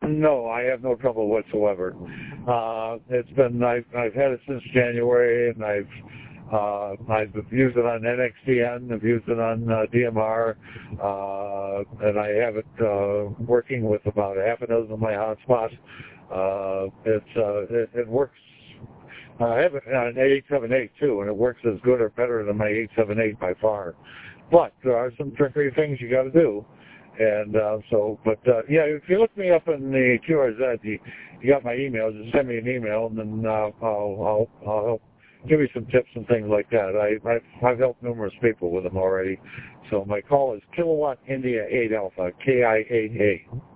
No, I have no trouble whatsoever. I've had it since January, and I've used it on NXDN, I've used it on DMR, and I have it working with about half a dozen of my hotspots. It works. I have it on an 878 too, and it works as good or better than my 878 by far. But there are some trickery things you got to do. And yeah, if you look me up in the QRZ, you got my email. Just send me an email, and then I'll help give you some tips and things like that. I've helped numerous people with them already. So my call is Kilowatt India 8 Alpha, KIAA.